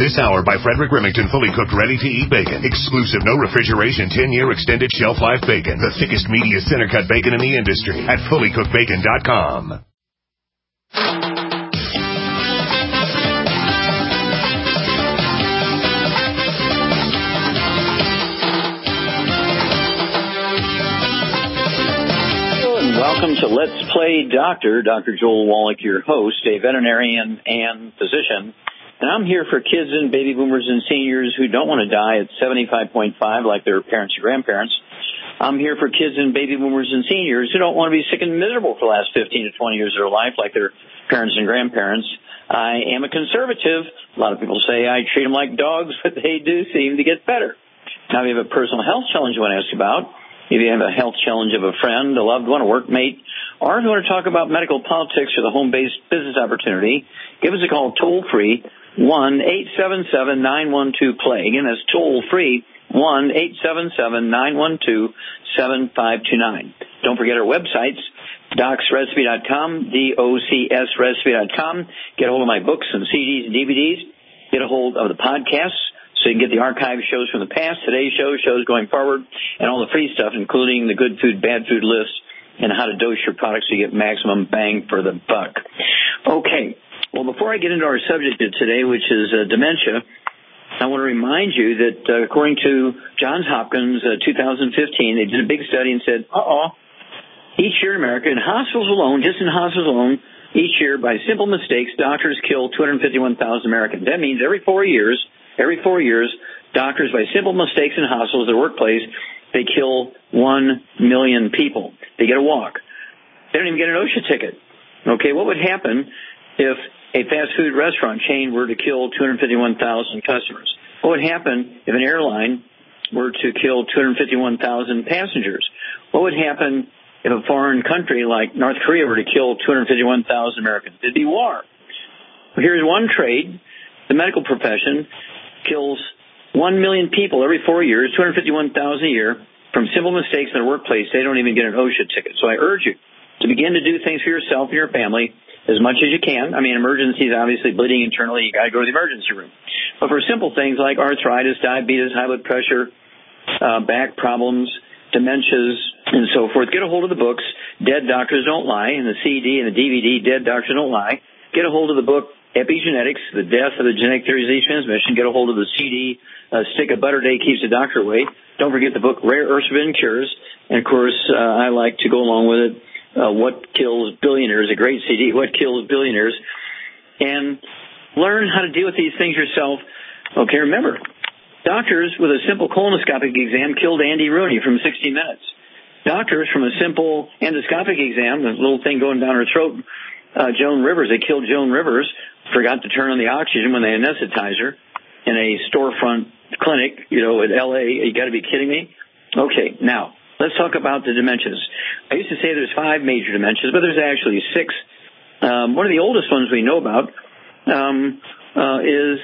This hour by Frederick Remington, fully cooked, ready-to-eat bacon. Exclusive, no refrigeration, 10-year extended shelf life bacon. The thickest, meatiest center-cut bacon in the industry at fullycookedbacon.com. Welcome to Let's Play Doctor. Dr. Joel Wallach, your host, a veterinarian and physician. And I'm here for kids and baby boomers and seniors who don't want to die at 75.5 like their parents or grandparents. I'm here for kids and baby boomers and seniors who don't want to be sick and miserable for the last 15 to 20 years of their life like their parents and grandparents. I am a conservative. A lot of people say I treat them like dogs, but they do seem to get better. Now, if you have a personal health challenge you want to ask about, if you have a health challenge of a friend, a loved one, a workmate, or if you want to talk about medical politics or the home-based business opportunity, give us a call toll-free, 1-877-912-PLAY. Again, that's toll-free, 1-877-912-7529. Don't forget our websites, docsrecipe.com, DOCSrecipe.com. Get a hold of my books and CDs and DVDs. Get a hold of the podcasts, so you can get the archive shows from the past, today's shows going forward, and all the free stuff, including the good food, bad food list, and how to dose your products so you get maximum bang for the buck. Okay, well, before I get into our subject of today, which is dementia, I want to remind you that according to Johns Hopkins 2015, they did a big study and said, each year in America, in hospitals alone, just in hospitals alone, each year, by simple mistakes, doctors kill 251,000 Americans. That means every 4 years, doctors, by simple mistakes in hospitals, their workplace, they kill 1 million people. They get a walk. They don't even get an OSHA ticket. Okay, what would happen if a fast food restaurant chain were to kill 251,000 customers? What would happen if an airline were to kill 251,000 passengers? What would happen if a foreign country like North Korea were to kill 251,000 Americans? It'd be war. Well, here's one trade. The medical profession kills 1 million people every 4 years, 251,000 a year, from simple mistakes in their workplace. They don't even get an OSHA ticket. So I urge you to begin to do things for yourself and your family as much as you can. I mean, emergencies, obviously, bleeding internally, you got to go to the emergency room. But for simple things like arthritis, diabetes, high blood pressure, back problems, dementias, and so forth, get a hold of the books, Dead Doctors Don't Lie, and the CD and the DVD, Dead Doctors Don't Lie. Get a hold of the book, Epigenetics, The Death of the Genetic Theory of Disease Transmission. Get a hold of the CD, Stick a Butter Day Keeps the Doctor Away. Don't forget the book, Rare Earths Forbidden Cures. And, of course, I like to go along with it, What Kills Billionaires, a great CD, What Kills Billionaires. And learn how to deal with these things yourself. Okay, remember, doctors with a simple colonoscopic exam killed Andy Rooney from 60 Minutes. Doctors from a simple endoscopic exam, the little thing going down her throat, Joan Rivers, they killed Joan Rivers, forgot to turn on the oxygen when they anesthetized her in a storefront clinic, at L.A. You got to be kidding me? Okay, now, let's talk about the dementias. I used to say there's 5 major dementias, but there's actually 6. One of the oldest ones we know about is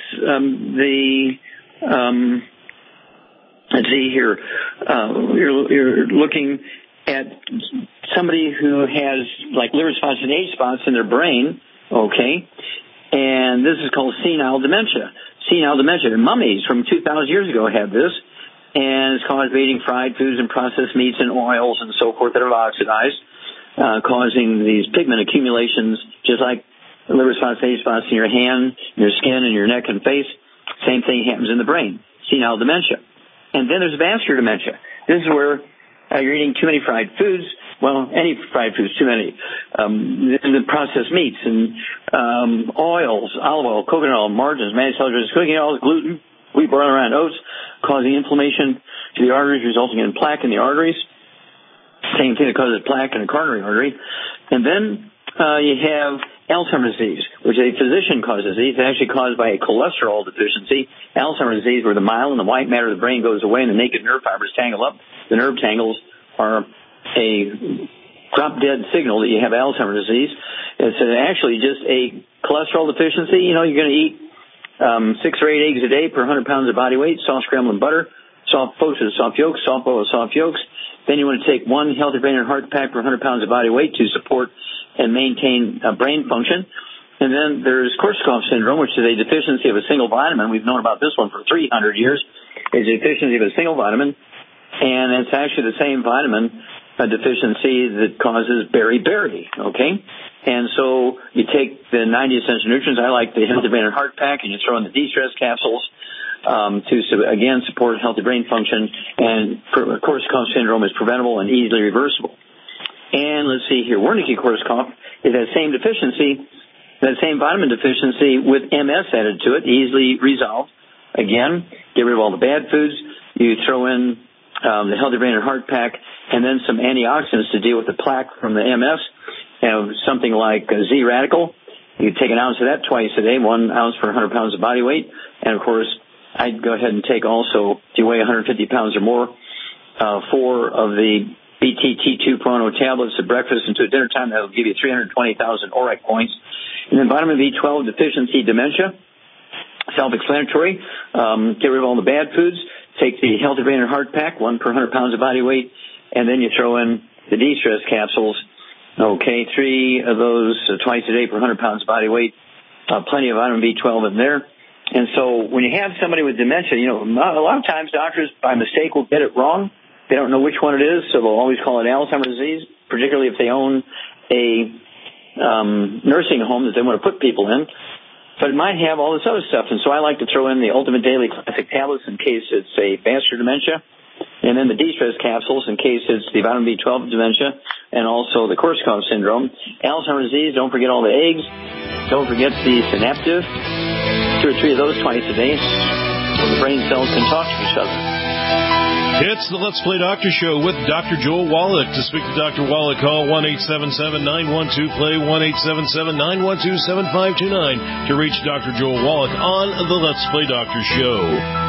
let's see here, you're looking at somebody who has like liver spots and age spots in their brain, okay, and this is called senile dementia. Senile dementia. And mummies from 2,000 years ago had this, and it's caused by eating fried foods and processed meats and oils and so forth that are oxidized, causing these pigment accumulations, just like liver spots, age spots in your hand, your skin, and your neck and face. Same thing happens in the brain, senile dementia. And then there's vascular dementia. This is where you're eating too many fried foods. Well, any fried foods, too many. The processed meats and oils, olive oil, coconut oil, margarines, manufacturers, cooking oils, gluten, wheat, barley, and oats, causing inflammation to the arteries, resulting in plaque in the arteries. Same thing that causes plaque in the coronary artery. And then you have Alzheimer's disease, which a physician-caused disease. It's actually caused by a cholesterol deficiency. Alzheimer's disease, where the myelin, the white matter of the brain, goes away and the naked nerve fibers tangle up. The nerve tangles are a drop-dead signal that you have Alzheimer's disease. It's actually just a cholesterol deficiency. You're going to eat 6 or 8 eggs a day per 100 pounds of body weight, soft scrambled butter, soft toasted soft yolks, soft boiled soft yolks. Then you want to take 1 healthy brain and heart pack per 100 pounds of body weight to support and maintain brain function. And then there's Korsakoff syndrome, which is a deficiency of a single vitamin. We've known about this one for 300 years. It's a deficiency of a single vitamin, and it's actually the same vitamin deficiency that causes beriberi, okay? And so you take the 90 essential nutrients. I like the Healthy Brain and Heart Pack, and you throw in the de-stress capsules to, again, support healthy brain function. And Korsakoff syndrome is preventable and easily reversible. And let's see here. Wernicke-Korsakoff is that same deficiency, that same vitamin deficiency with MS added to it, easily resolved. Again, get rid of all the bad foods. You throw in the Healthy Brain and Heart Pack, and then some antioxidants to deal with the plaque from the MS. Something like Z-Radical. You take an ounce of that twice a day, 1 ounce per 100 pounds of body weight. And, of course, I'd go ahead and take also, if you weigh 150 pounds or more, 4 of the BTT2 Pro tablets at breakfast and to dinner time. That will give you 320,000 ORAC points. And then vitamin B12 deficiency dementia, self-explanatory. Get rid of all the bad foods. Take the Healthy Brain and Heart Pack, 1 per 100 pounds of body weight, and then you throw in the de-stress capsules. Okay, 3 of those twice a day per 100 pounds of body weight. Plenty of vitamin B12 in there. And so when you have somebody with dementia, you know, a lot of times doctors by mistake will get it wrong. They don't know which one it is, so they'll always call it Alzheimer's disease, particularly if they own a nursing home that they want to put people in. But it might have all this other stuff, and so I like to throw in the Ultimate Daily Classic tablets in case it's a vascular dementia, and then the de-stress capsules in case it's the vitamin B12 dementia, and also the Korsakoff syndrome. Alzheimer's disease, don't forget all the eggs. Don't forget the synaptive. 2 or 3 of those twice a day, so the brain cells can talk to each other. It's the Let's Play Doctor Show with Dr. Joel Wallach. To speak to Dr. Wallach, call 1-877-912-PLAY, 1-877-912-7529 to reach Dr. Joel Wallach on the Let's Play Doctor Show.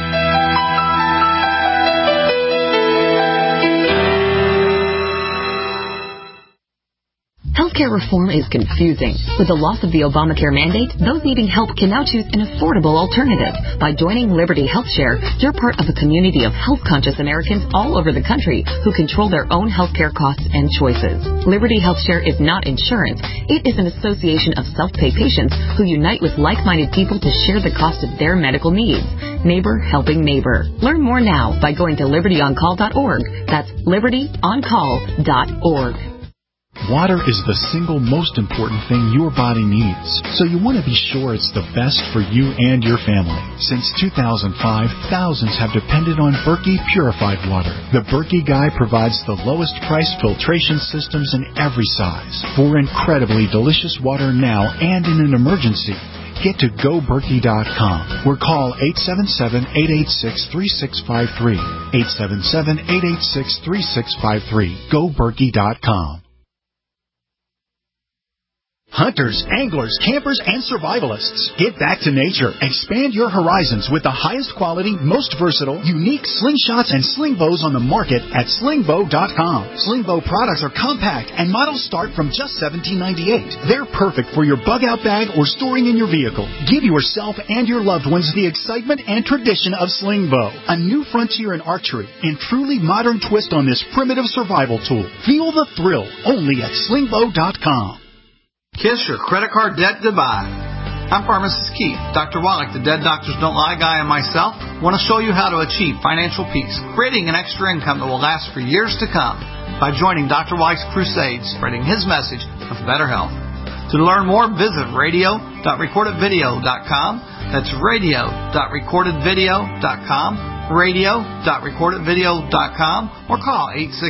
Healthcare reform is confusing. With the loss of the Obamacare mandate, those needing help can now choose an affordable alternative. By joining Liberty HealthShare, you're part of a community of health-conscious Americans all over the country who control their own healthcare costs and choices. Liberty HealthShare is not insurance. It is an association of self-pay patients who unite with like-minded people to share the cost of their medical needs. Neighbor helping neighbor. Learn more now by going to libertyoncall.org. That's libertyoncall.org. Water is the single most important thing your body needs, so you want to be sure it's the best for you and your family. Since 2005, thousands have depended on Berkey purified water. The Berkey Guy provides the lowest price filtration systems in every size for incredibly delicious water now and in an emergency. Get to GoBerkey.com or call 877-886-3653. 877-886-3653. GoBerkey.com. Hunters, anglers, campers, and survivalists, get back to nature. Expand your horizons with the highest quality, most versatile, unique slingshots and sling bows on the market at slingbow.com. Slingbow products are compact and models start from just $17.98. They're perfect for your bug-out bag or storing in your vehicle. Give yourself and your loved ones the excitement and tradition of Slingbow, a new frontier in archery and truly modern twist on this primitive survival tool. Feel the thrill only at slingbow.com. Kiss your credit card debt goodbye. I'm Pharmacist Keith. Dr. Wallach, the Dead Doctors Don't Lie guy, and myself want to show you how to achieve financial peace, creating an extra income that will last for years to come by joining Dr. Wallach's crusade, spreading his message of better health. To learn more, visit radio.recordedvideo.com. That's radio.recordedvideo.com, radio.recordedvideo.com, or call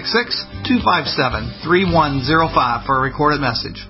866-257-3105 for a recorded message.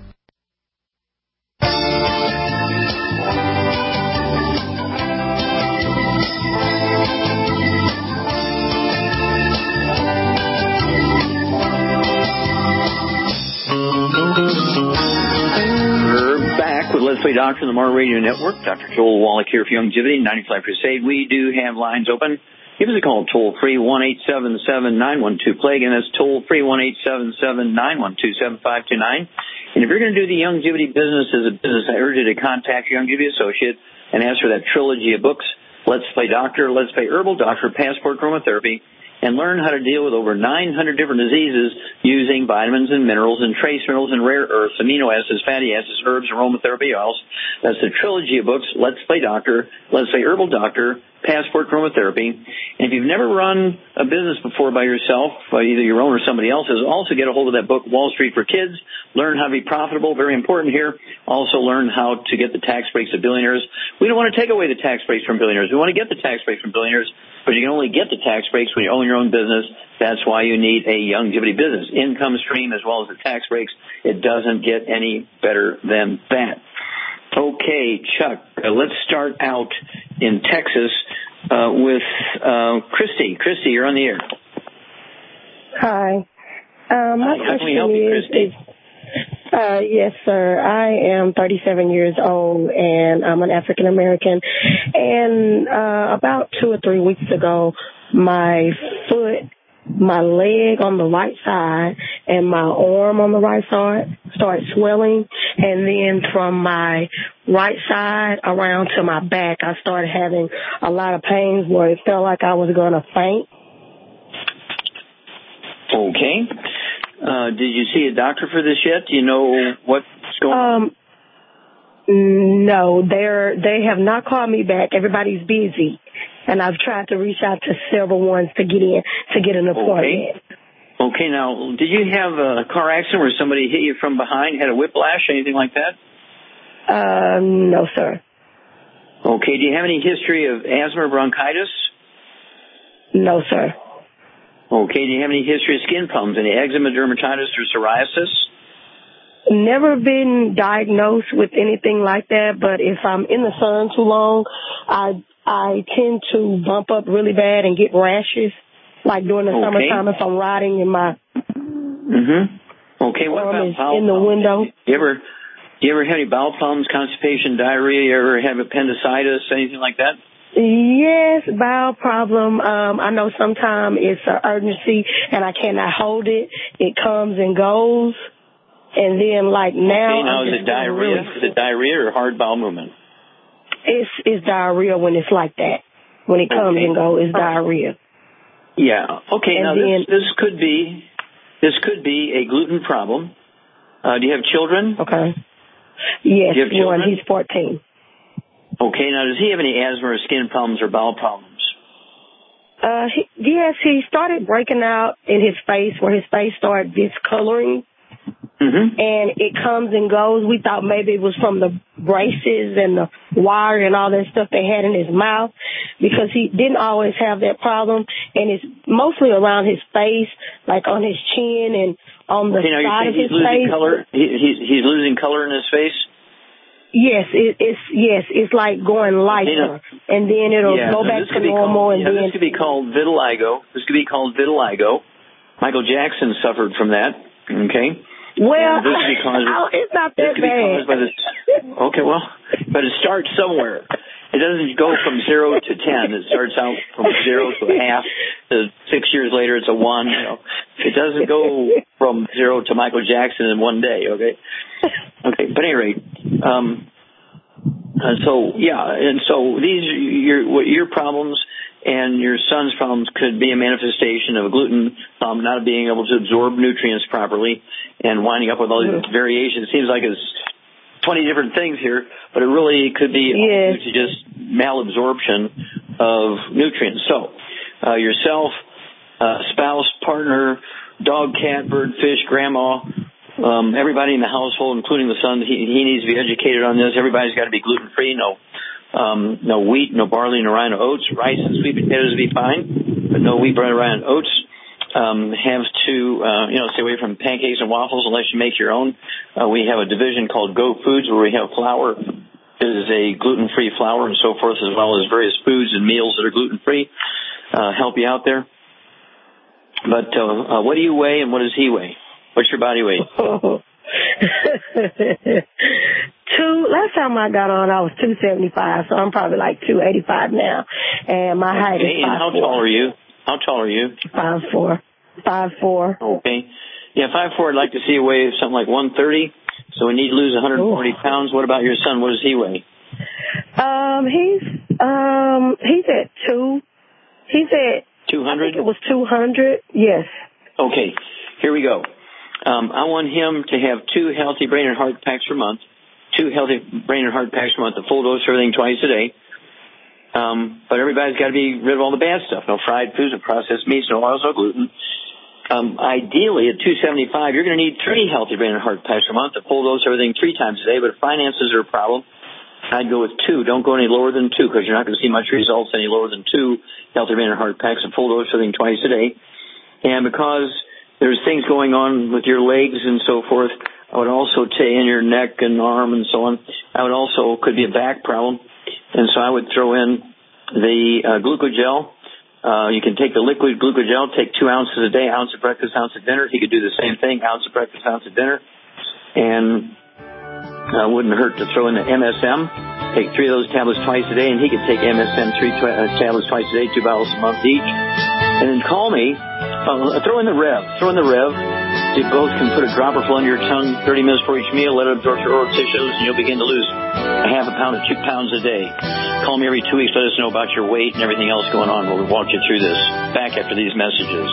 We're back with Let's Play Doctor on the Mar Radio Network. Dr. Joel Wallach here for Youngevity, 95 Crusade. We do have lines open. Give us a call, toll-free, 1-877-912-PLAY. Again, that's toll-free, 1-877-912-7529. And if you're going to do the Youngevity business as a business, I urge you to contact your Youngevity associate and ask for that trilogy of books, Let's Play Doctor, Let's Play Herbal, Doctor Passport Chromotherapy, and learn how to deal with over 900 different diseases using vitamins and minerals and trace minerals and rare earths, amino acids, fatty acids, herbs, aromatherapy oils. That's the trilogy of books, Let's Play Doctor, Let's Play Herbal Doctor, Passport Chromotherapy. And if you've never run a business before by yourself, either your own or somebody else's, also get a hold of that book, Wall Street for Kids. Learn how to be profitable, very important here. Also learn how to get the tax breaks of billionaires. We don't want to take away the tax breaks from billionaires. We want to get the tax breaks from billionaires, but you can only get the tax breaks when you own your own business. That's why you need a longevity business. Income stream as well as the tax breaks. It doesn't get any better than that. Okay, Chuck, let's start out in Texas with Christy. Christy, you're on the air. Hi. My How can we help you, Christy? Yes, sir. I am 37 years old, and I'm an African American. And about 2 or 3 weeks ago, my leg on the right side and my arm on the right side started swelling, and then from my right side around to my back, I started having a lot of pains where it felt like I was going to faint. Okay. Did you see a doctor for this yet? Do you know what's going on? No, they have not called me back. Everybody's busy, and I've tried to reach out to several ones to get an appointment. Okay. Now, did you have a car accident where somebody hit you from behind, had a whiplash, anything like that? No, sir. Okay. Do you have any history of asthma or bronchitis? No, sir. Okay. Do you have any history of skin problems, any eczema, dermatitis, or psoriasis? Never been diagnosed with anything like that, but if I'm in the sun too long, I tend to bump up really bad and get rashes, like during the summertime if I'm riding in my Okay, what about bowel in the window. You ever have any bowel problems, constipation, diarrhea? You ever have appendicitis, anything like that? Yes, bowel problem. I know sometimes it's an urgency and I cannot hold it. It comes and goes. And then, like now, okay, now is it diarrhea? Is it diarrhea or hard bowel movement? It's diarrhea when it's like that. When it comes and goes, it's diarrhea. Yeah. Okay. And now then, this could be a gluten problem. Do you have children? Okay. Yes, do you have children? one. He's 14. Okay. Now, does he have any asthma or skin problems or bowel problems? Yes, he started breaking out in his face, where his face started discoloring. And it comes and goes. We thought maybe it was from the braces and the wire and all that stuff they had in his mouth, because he didn't always have that problem. And it's mostly around his face, like on his chin and on the side of his face. Color? He's losing color in his face? Yes, it's like going lighter, and then it'll go back to normal. This could be called vitiligo. Michael Jackson suffered from that. Okay. Well, it's not that bad. Okay, well, but it starts somewhere. It doesn't go from 0 to 10. It starts out from 0 to a half. To 6 years later, it's a 1. You know, it doesn't go from 0 to Michael Jackson in one day. Okay. Okay. But at any rate, so these your problems and your son's problems could be a manifestation of a gluten problem, not being able to absorb nutrients properly, and winding up with all these variations. It seems like it's 20 different things here, but it really could be due to just malabsorption of nutrients. So, yourself, spouse, partner, dog, cat, bird, fish, grandma, everybody in the household, including the son, he needs to be educated on this. Everybody's got to be gluten-free. No wheat, no barley, no rye, no oats. Rice and sweet potatoes would be fine, but no wheat, barley, rye, and oats. Have to, stay away from pancakes and waffles unless you make your own. We have a division called Go Foods where we have flour. It is a gluten-free flour and so forth, as well as various foods and meals that are gluten-free. Help you out there. But what do you weigh and what does he weigh? What's your body weight? Last time I got on, I was 275, so I'm probably like 285 now. And my height is 5'4". And how tall are you? 5'4". 5'4". Okay. Yeah, 5'4". I'd like to see you weigh something like 130. So we need to lose 140 pounds. What about your son? What does he weigh? He's at 2. He's at 200? I think it was 200, yes. Okay, here we go. I want him to have 2 healthy brain and heart packs per month, 2 healthy brain and heart packs per month, a full dose of everything twice a day. But everybody's got to be rid of all the bad stuff. No fried foods, no processed meats, no oils, no gluten. Ideally, at 275, you're going to need 3 healthy brain and heart packs per month, a full dose of everything 3 times a day. But if finances are a problem, I'd go with 2. Don't go any lower than 2 because you're not going to see much results any lower than 2 healthy brain and heart packs, a full dose of everything twice a day. And because there's things going on with your legs and so forth, I would also take in your neck and arm and so on. I would also, could be a back problem. And so I would throw in the glucogel. You can take the liquid glucogel, take 2 ounces a day, ounce at breakfast, ounce at dinner. He could do the same thing, ounce at breakfast, ounce at dinner. And wouldn't hurt to throw in the MSM. Take 3 of those tablets twice a day, and he could take MSM 3 tablets twice a day, 2 bottles a month each. And then call me. Throw in the Rev. You both can put a dropper full under your tongue 30 minutes before each meal. Let it absorb your oral tissues, and you'll begin to lose a half a pound to 2 pounds a day. Call me every 2 weeks. Let us know about your weight and everything else going on. We'll walk you through this. Back after these messages.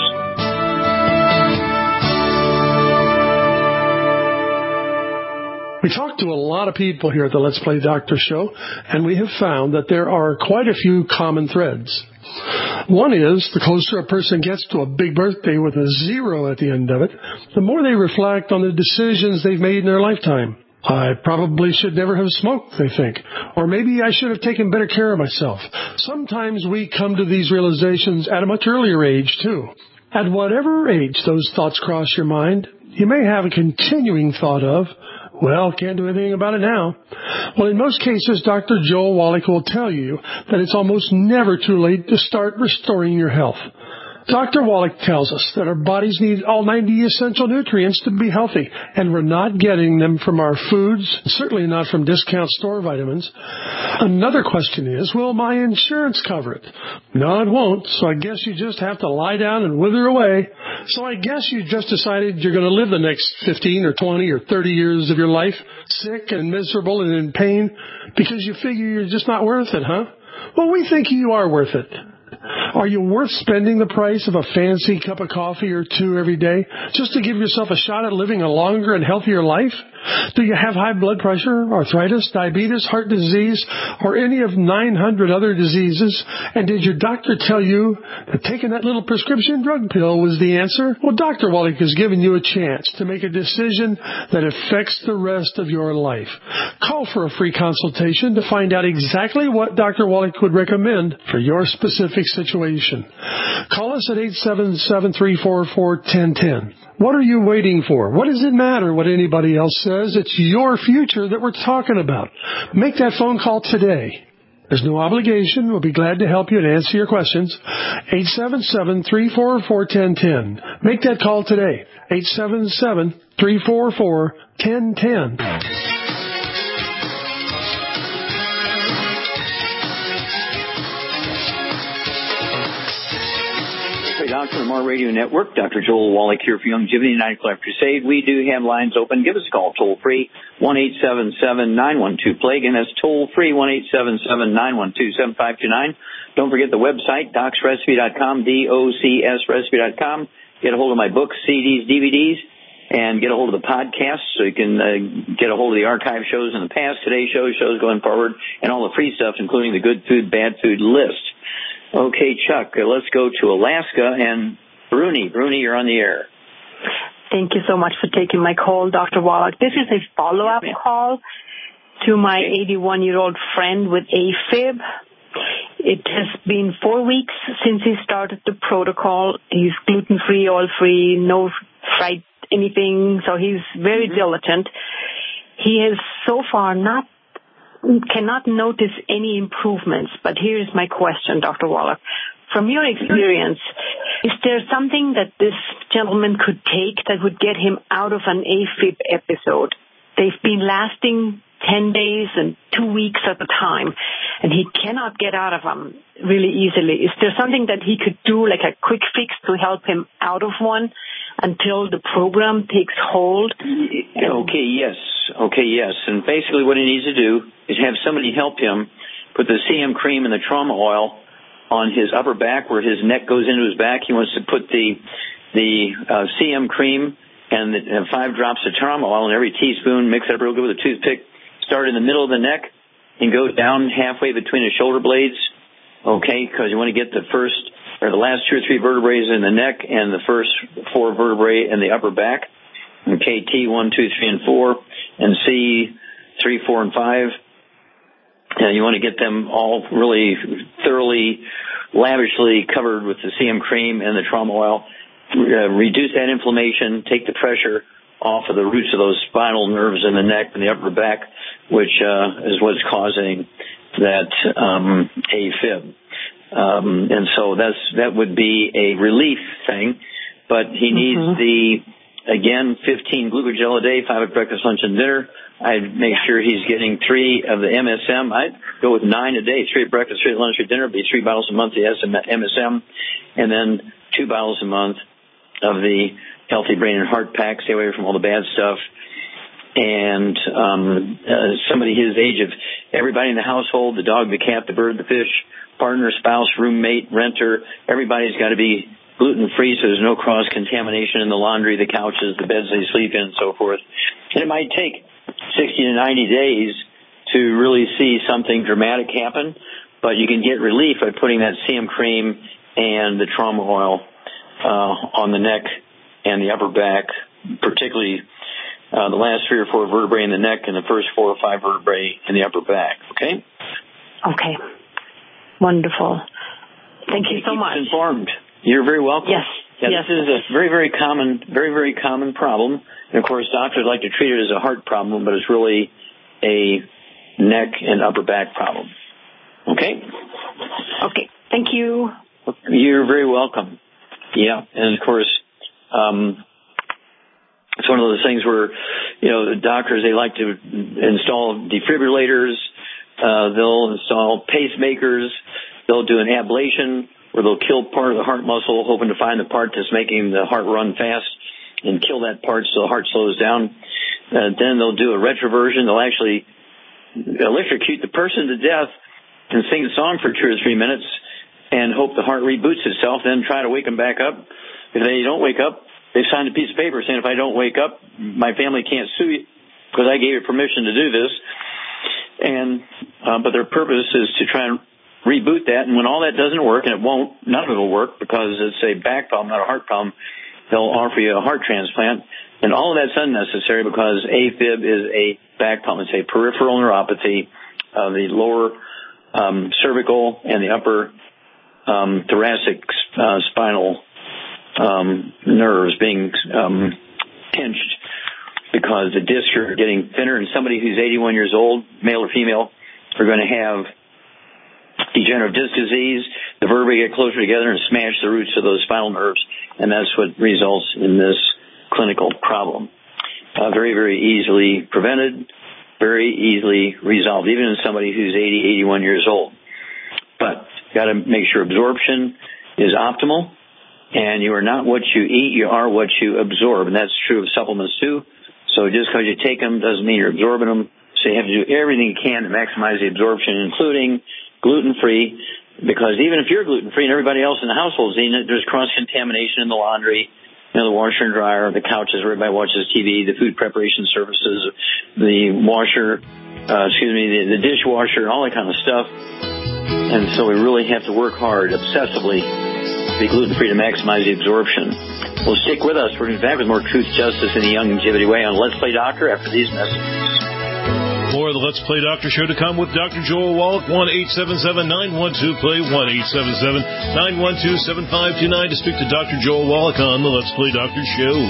We talk to a lot of people here at the Let's Play Doctor Show, and we have found that there are quite a few common threads. One is, the closer a person gets to a big birthday with a 0 at the end of it, the more they reflect on the decisions they've made in their lifetime. I probably should never have smoked, they think. Or maybe I should have taken better care of myself. Sometimes we come to these realizations at a much earlier age, too. At whatever age those thoughts cross your mind, you may have a continuing thought of, well, can't do anything about it now. Well, in most cases, Dr. Joel Wallach will tell you that it's almost never too late to start restoring your health. Dr. Wallach tells us that our bodies need all 90 essential nutrients to be healthy, and we're not getting them from our foods, certainly not from discount store vitamins. Another question is, will my insurance cover it? No, it won't, so I guess you just have to lie down and wither away. So I guess you just decided you're going to live the next 15 or 20 or 30 years of your life sick and miserable and in pain because you figure you're just not worth it, huh? Well, we think you are worth it. Are you worth spending the price of a fancy cup of coffee or 2 every day just to give yourself a shot at living a longer and healthier life? Do you have high blood pressure, arthritis, diabetes, heart disease, or any of 900 other diseases? And did your doctor tell you that taking that little prescription drug pill was the answer? Well, Dr. Wallach has given you a chance to make a decision that affects the rest of your life. Call for a free consultation to find out exactly what Dr. Wallach would recommend for your specific situation. Call us at 877-344-1010. What are you waiting for? What does it matter what anybody else says? It's your future that we're talking about. Make that phone call today. There's no obligation. We'll be glad to help you and answer your questions. 877-344-1010. Make that call today. 877-344-1010. Doctor Lamar Radio Network. Dr. Joel Wallach here for Longevity 90 Life Crusade. We do have lines open. Give us a call toll free 1-877-912-PLAY. Again, that's toll free 1-877-912-7529. Don't forget the website docsrecipe.com, DOCSrecipe.com. Get a hold of my books, CDs, DVDs, and get a hold of the podcast so you can get a hold of the archive shows in the past, today's shows going forward, and all the free stuff, including the good food, bad food list. Okay, Chuck, let's go to Alaska and Bruni. Bruni, you're on the air. Thank you so much for taking my call, Dr. Wallach. This is a follow-up call to my 81-year-old friend with AFib. It has been 4 weeks since he started the protocol. He's gluten-free, oil-free, no fried anything, so he's very diligent. He has so far cannot notice any improvements. But here's my question, Dr. Wallach. From your experience, is there something that this gentleman could take that would get him out of an AFib episode? They've been lasting 10 days and 2 weeks at a time, and he cannot get out of them really easily. Is there something that he could do, like a quick fix to help him out of one until the program takes hold? Okay, yes. And basically what he needs to do is have somebody help him put the CM cream and the trauma oil on his upper back where his neck goes into his back. He wants to put the CM cream and 5 drops of trauma oil in every teaspoon, mix it up real good with a toothpick, start in the middle of the neck and go down halfway between the shoulder blades, okay, because you want to get the last 2 or 3 vertebrae in the neck and the first 4 vertebrae in the upper back, okay, T1, 2, 3, and 4, and C, 3, 4, and 5. And you want to get them all really thoroughly, lavishly covered with the CM cream and the trauma oil. Reduce that inflammation, take the pressure off of the roots of those spinal nerves in the neck and the upper back, which is what's causing that AFib. And so that would be a relief thing, but he needs 15 glucogel a day, 5 at breakfast, lunch, and dinner. I'd make sure he's getting 3 of the MSM. I'd go with 9 a day, 3 at breakfast, 3 at lunch, or dinner. It'd be 3 bottles a month of the MSM, and then 2 bottles a month of the Healthy Brain and Heart Pack. Stay away from all the bad stuff. And somebody his age, of everybody in the household, the dog, the cat, the bird, the fish, partner, spouse, roommate, renter, everybody's got to be gluten-free so there's no cross-contamination in the laundry, the couches, the beds they sleep in, and so forth. And it might take 60 to 90 days to really see something dramatic happen, but you can get relief by putting that CM cream and the trauma oil on the neck and the upper back, particularly the last 3 or 4 vertebrae in the neck and the first 4 or 5 vertebrae in the upper back. Okay? Okay. Wonderful. Thank you so much. Informed. You're very welcome. Yes. Yeah, yes. This is a very, very common problem. And of course, doctors like to treat it as a heart problem, but it's really a neck and upper back problem. Okay? Okay. Thank you. You're very welcome. Yeah. And of course, it's one of those things where, the doctors, they like to install defibrillators. They'll install pacemakers. They'll do an ablation where they'll kill part of the heart muscle, hoping to find the part that's making the heart run fast and kill that part so the heart slows down. Then they'll do a retroversion. They'll actually electrocute the person to death and sing the song for 2 or 3 minutes and hope the heart reboots itself, then try to wake them back up. If they don't wake up, they've signed a piece of paper saying, if I don't wake up, my family can't sue you because I gave you permission to do this. But their purpose is to try and reboot that, and when all that doesn't work, and it won't, none of it will work because it's a back problem, not a heart problem, they'll offer you a heart transplant, and all of that's unnecessary because AFib is a back problem. It's a peripheral neuropathy of the lower cervical and the upper thoracic spinal nerves being pinched because the discs are getting thinner, and somebody who's 81 years old, male or female, are going to have degenerative disc disease. The vertebrae get closer together and smash the roots of those spinal nerves, and that's what results in this clinical problem. Very, very easily prevented, very easily resolved, even in somebody who's 80, 81 years old. But got to make sure absorption is optimal, and you are not what you eat, you are what you absorb, and that's true of supplements too. So just because you take them doesn't mean you're absorbing them. So you have to do everything you can to maximize the absorption, including gluten-free, because even if you're gluten-free and everybody else in the household is eating it, there's cross-contamination in the laundry, the washer and dryer, the couches where everybody watches TV, the food preparation services, the washer, the dishwasher, and all that kind of stuff. And so we really have to work hard, obsessively, to be gluten-free to maximize the absorption. Well, stick with us. We're going to be back with more Truth, Justice, and the Longevity Way on Let's Play Doctor after these messages. More of the Let's Play Doctor show to come with Dr. Joel Wallach, 1-877-912-PLAY, 1-877-912-7529 to speak to Dr. Joel Wallach on the Let's Play Doctor show.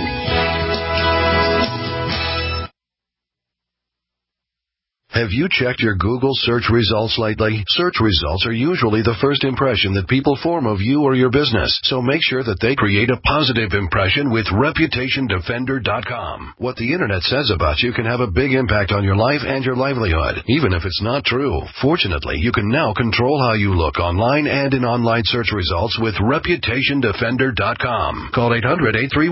Have you checked your Google search results lately? Search results are usually the first impression that people form of you or your business, so make sure that they create a positive impression with ReputationDefender.com. What the Internet says about you can have a big impact on your life and your livelihood, even if it's not true. Fortunately, you can now control how you look online and in online search results with ReputationDefender.com. Call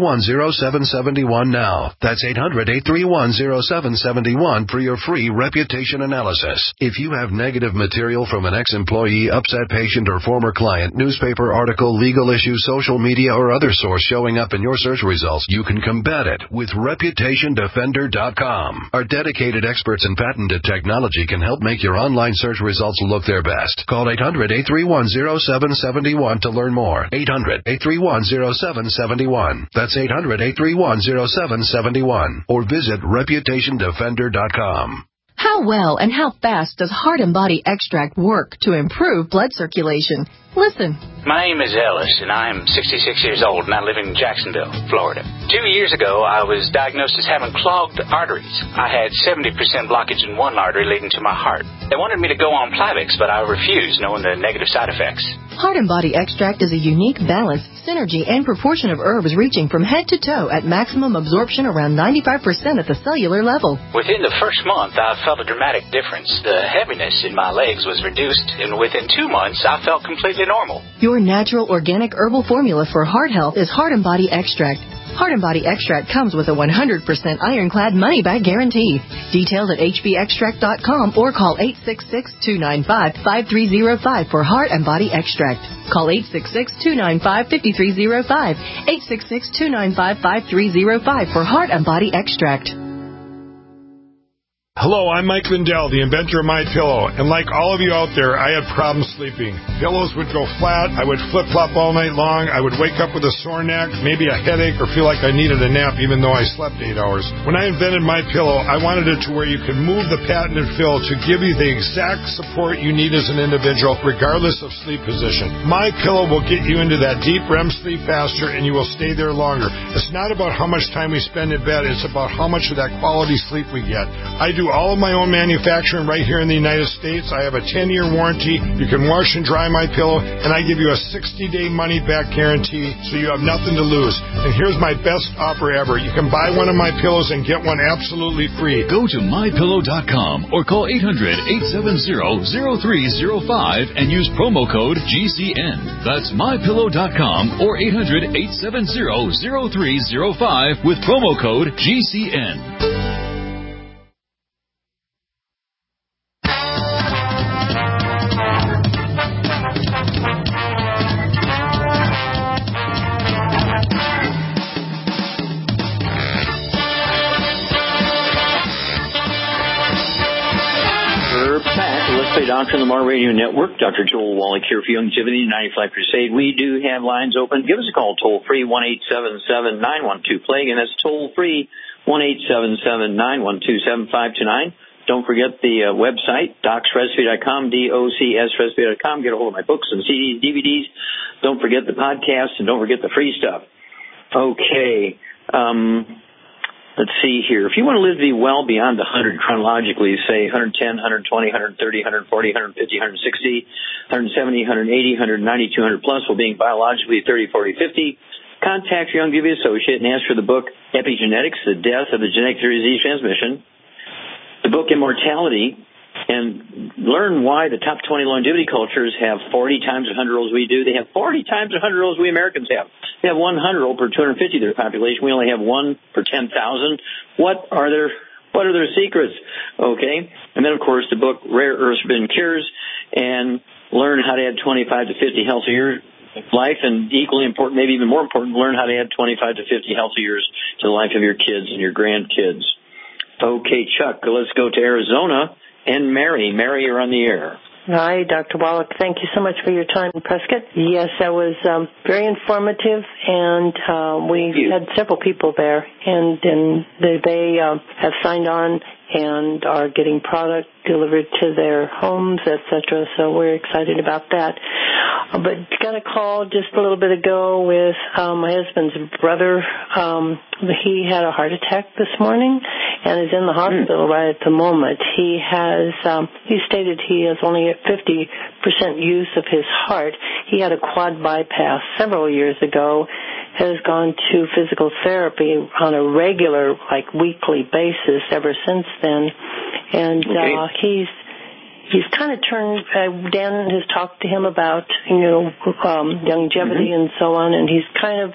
800-831-0771 now. That's 800-831-0771 for your free Reputation reputation analysis. If you have negative material from an ex-employee, upset patient, or former client, newspaper article, legal issue, social media, or other source showing up in your search results, you can combat it with ReputationDefender.com. Our dedicated experts in patented technology can help make your online search results look their best. Call 800-831-0771 to learn more. 800-831-0771. That's 800-831-0771. Or visit ReputationDefender.com. How well and how fast does Heart and Body Extract work to improve blood circulation? Listen. My name is Ellis, and I'm 66 years old, and I live in Jacksonville, Florida. 2 years ago, I was diagnosed as having clogged arteries. I had 70% blockage in one artery leading to my heart. They wanted me to go on Plavix, but I refused, knowing the negative side effects. Heart and Body Extract is a unique balance, synergy, and proportion of herbs reaching from head to toe at maximum absorption around 95% at the cellular level. Within the first month, I felt a dramatic difference. The heaviness in my legs was reduced, and within 2 months, I felt completely normal. Your natural organic herbal formula for heart health is Heart and Body Extract. Heart and Body Extract comes with a 100% ironclad money-back guarantee. Details at hbextract.com or call 866-295-5305 for Heart and Body Extract. Call 866-295-5305. 866-295-5305 for Heart and Body Extract. Hello, I'm Mike Lindell, the inventor of MyPillow, and like all of you out there, I had problems sleeping. Pillows would go flat, I would flip-flop all night long, I would wake up with a sore neck, maybe a headache, or feel like I needed a nap even though I slept 8 hours. When I invented MyPillow, I wanted it to where you could move the patented fill to give you the exact support you need as an individual, regardless of sleep position. MyPillow will get you into that deep REM sleep faster, and you will stay there longer. It's not about how much time we spend in bed, it's about how much of that quality sleep we get. I do all of my own manufacturing right here in the United States. I have a 10-year warranty. You can wash and dry MyPillow, and I give you a 60-day money-back guarantee, so you have nothing to lose. And here's my best offer ever. You can buy one of my pillows and get one absolutely free. Go to MyPillow.com or call 800-870-0305 and use promo code GCN. That's MyPillow.com or 800-870-0305 with promo code GCN. Doctor on the Mar Radio Network. Dr. Joel Wallach here for Longevity 95 Crusade. We do have lines open. Give us a call toll-free, 1-877-912-PLAGUE, and that's toll-free, 1-877-912-7529. Don't forget the website, docsrecipe.com, DOCSrecipe.com. Get a hold of my books and CDs, DVDs. Don't forget the podcast, and don't forget the free stuff. Okay. Let's see here. If you want to live to be well beyond 100 chronologically, say 110, 120, 130, 140, 150, 160, 170, 180, 190, 200 plus, while being biologically 30, 40, 50, contact your Youngevity associate and ask for the book Epigenetics, The Death of the Genetic Disease Transmission, the book Immortality, and learn why the top 20 longevity cultures have 40 times 100 olds we do. They have 40 times 100 olds we Americans have. They have 100 old per 250 of their population. We only have 1 per 10,000. What are their secrets? Okay. And then, of course, the book Rare Earths Forbidden Cures, and learn how to add 25 to 50 healthy years life, and equally important, maybe even more important, learn how to add 25 to 50 healthy years to the life of your kids and your grandkids. Okay, Chuck, let's go to Arizona. And Mary, you're on the air. Hi, Dr. Wallach. Thank you so much for your time in Prescott. Yes, that was very informative, and we had several people there, and they have signed on and are getting product delivered to their homes, etc. So we're excited about that. But got a call just a little bit ago with my husband's brother. He had a heart attack this morning and is in the hospital right at the moment. He stated he has only 50% use of his heart. He had a quad bypass several years ago, has gone to physical therapy on a regular, like weekly basis ever since then. And he's kind of turned, Dan has talked to him about, longevity and so on, and he's kind of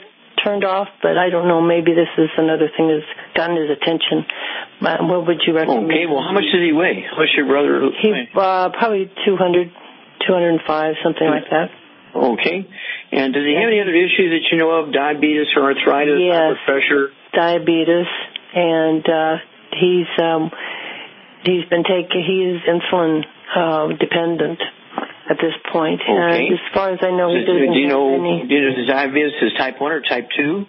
turned off, but I don't know. Maybe this is another thing that's gotten his attention. What would you recommend? Okay, well, how much does he weigh? How much your brother weigh? Probably 200, 205, something like that. Okay. And does he have any other issues that you know of? Diabetes or arthritis, blood pressure? Diabetes, and he is insulin dependent at this point. Okay. And as far as I know, he doesn't do you know any. Do you know his diabetes is type 1 or type 2?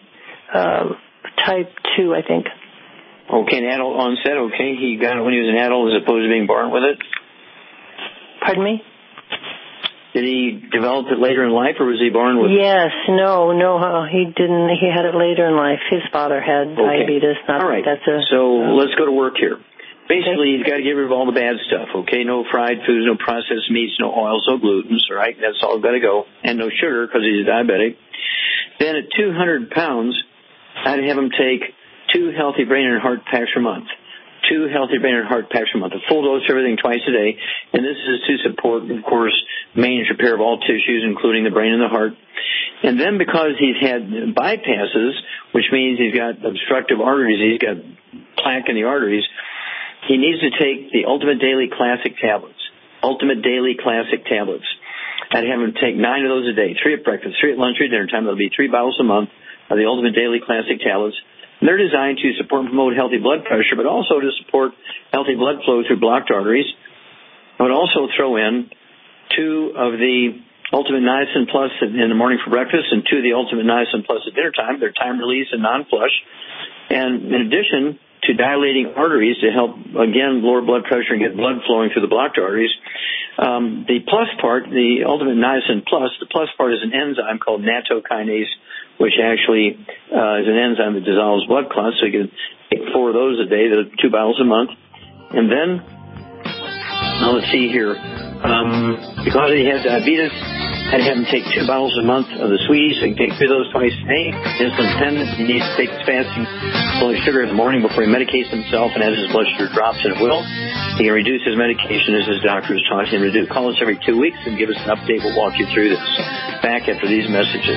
Type 2, I think. Okay, an adult onset. Okay, he got it when he was an adult as opposed to being born with it? Pardon me? Did he develop it later in life, or was he born with it? Yes, no, he didn't. He had it later in life. His father had diabetes. All right. So let's go to work here. Basically, he's got to get rid of all the bad stuff, okay? No fried foods, no processed meats, no oils, no glutens, all right? That's all got to go. And no sugar because he's a diabetic. Then at 200 pounds, I'd have him take 2 healthy brain and heart packs per month. 2 healthy brain and heart packs per month. A full dose of everything twice a day. And this is to support, of course, maintenance repair of all tissues, including the brain and the heart. And then because he's had bypasses, which means he's got obstructive arteries, he's got plaque in the arteries, he needs to take the Ultimate Daily Classic tablets. Ultimate Daily Classic tablets. I'd have him take 9 of those a day, 3 at breakfast, 3 at lunch, 3 at dinner time. That'll be 3 bottles a month of the Ultimate Daily Classic tablets. And they're designed to support and promote healthy blood pressure, but also to support healthy blood flow through blocked arteries. I would also throw in 2 of the Ultimate Niacin Plus in the morning for breakfast and 2 of the Ultimate Niacin Plus at dinner time. They're time release and non-flush. And in addition to dilating arteries to help, again, lower blood pressure and get blood flowing through the blocked arteries, the plus part, the Ultimate Niacin Plus, the plus part is an enzyme called nattokinase, which actually is an enzyme that dissolves blood clots. So you can take 4 of those a day, the 2 bottles a month. And then, now let's see here. Because he has diabetes, I'd have him take 2 bottles a month of the sweeties. So he can take 3 of those twice a day. Insulin dependent. He needs to take his fasting blood sugar in the morning before he medicates himself, and as his blood sugar drops, and it will, he can reduce his medication as his doctor is taught him to do. Call us every 2 weeks and give us an update. We'll walk you through this. Back after these messages.